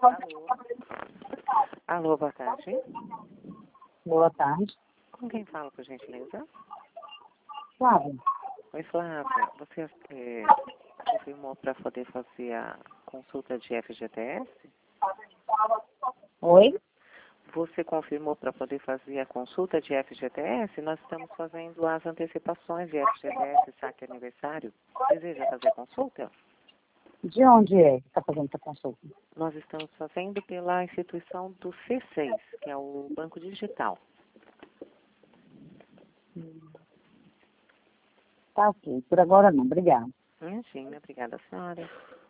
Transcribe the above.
Alô? Alô, boa tarde. Boa tarde. Com quem fala, por gentileza? Flávia. Oi, Flávia. Você confirmou para poder fazer a consulta de FGTS? Oi? Você confirmou para poder fazer a consulta de FGTS? Nós estamos fazendo as antecipações de FGTS, saque aniversário. Deseja fazer a consulta? De onde é que está fazendo essa consulta? Nós estamos fazendo pela instituição do C6, que é o Banco Digital. Tá ok. Por agora não. Obrigada. Imagina, obrigada, senhora.